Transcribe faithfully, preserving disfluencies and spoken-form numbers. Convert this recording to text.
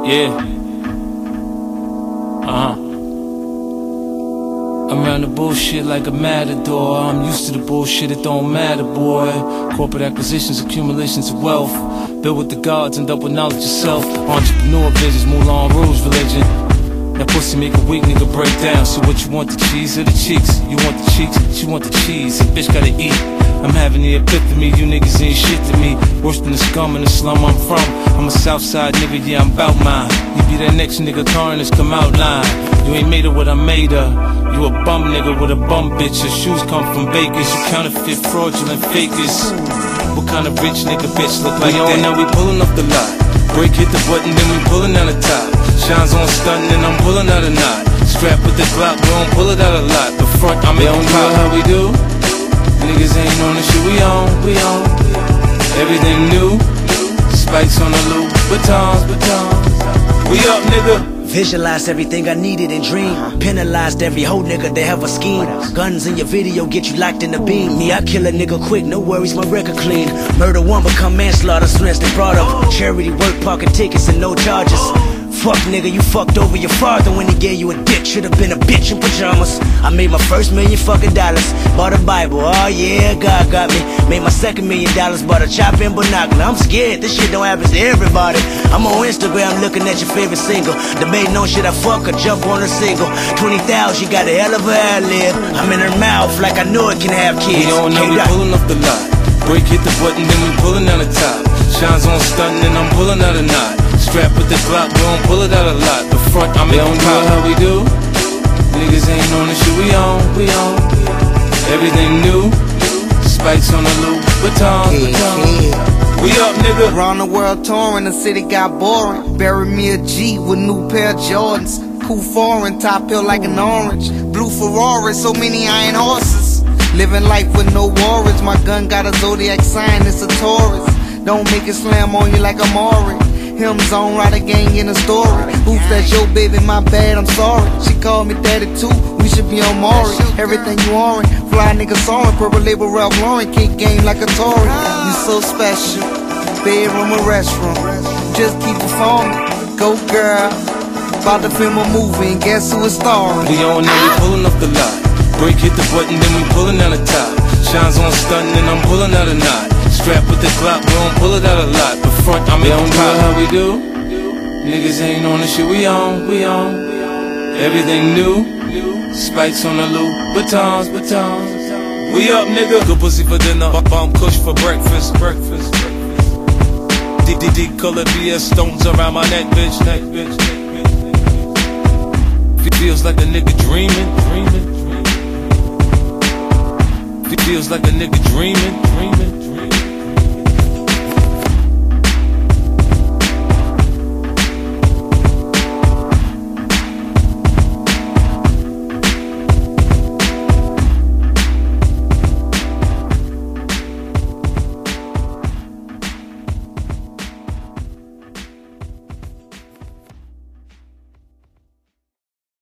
Yeah. Uh-huh. I'm around the bullshit like a matador. I'm used to the bullshit, it don't matter, boy. Corporate acquisitions, accumulations of wealth. Built with the gods and double knowledge yourself. Entrepreneur visions, Moulin Rouge religion. That pussy make a weak nigga break down. So what you want, the cheese or the cheeks? You want the cheeks, she want the cheese. And bitch gotta eat. I'm having the epiphany, you niggas ain't shit to me. Worse than the scum in the slum I'm from. I'm a Southside nigga, yeah, I'm bout mine. You be that next nigga carnage, come out line. You ain't made of what I made of. You a bum nigga with a bum bitch. Your shoes come from Vegas. You counterfeit, fraudulent fakers. What kind of rich nigga bitch look like that? Now we pulling up the lot. Break hit the button, then we pulling out the top. Shines on stunting and I'm pulling out a knot. Strap with the Glock, we don't pull it out a lot. The front, I'm in on top. How we do? Niggas ain't on the shit we on, we on. Everything new. Spikes on the loop, batons, batons. We up, nigga. Visualized everything I needed and dreamed. Penalized every whole nigga that have a scheme. Guns in your video get you locked in the beam. Me, I kill a nigga quick, no worries, my record clean. Murder one become manslaughter, stress they brought up. Charity work, parking tickets and no charges. Fuck nigga, you fucked over your father when he gave you a dick. Should've been a bitch in pajamas. I made my first million fucking dollars. Bought a Bible, oh yeah, God got me. Made my second million dollars, bought a chop and binocular. I'm scared, this shit don't happen to everybody. I'm on Instagram looking at your favorite single. Debating on shit I fuck or jump on a single. twenty thousand, she got a hell of a ad-lib. I'm in her mouth like I know it can have kids. We on now, we pulling up the lot. Break hit the button, then we pulling out the top. Shines on stunting and I'm pulling out a knot. Strap with the Glock, we don't pull it out a lot. The front, I'm in on top. How we do? Niggas ain't on the shit we on, we on. Everything new. Spikes on the loop, batons, batons. We up, nigga. Around the world touring, the city got boring. Bury me a G with new pair of Jordans. Cool foreign, top hill like an orange. Blue Ferrari, so many iron horses. Living life with no worries. My gun got a zodiac sign, it's a Taurus. Don't make it slam on you like a Maury. Him zone, ride a gang in a story. Oops, that's your baby, my bad, I'm sorry. She called me daddy too, we should be on Maury. Everything you orange, fly nigga soaring. Purple label Ralph Lauren, kick game like a Tory. You so special, bedroom or restroom. Just keep performing, go girl. About to film a movie and guess who is starring? We on now, we pulling up the lot. Break hit the button, then we pulling out the top. Shines on stunting and I'm pulling out a knot. Strap with the Glock, we don't pull it out a lot. The front, I'm in on top. How we do? Niggas ain't on the shit we on, we on. Everything new. Spikes on the loop, batons, batons. We up, nigga. Good pussy for dinner, bomb kush for breakfast, breakfast. D D D color B S stones around my neck, bitch, neck, bitch. Feels like a nigga dreaming, dreaming. Feels like a nigga dreaming, dreaming.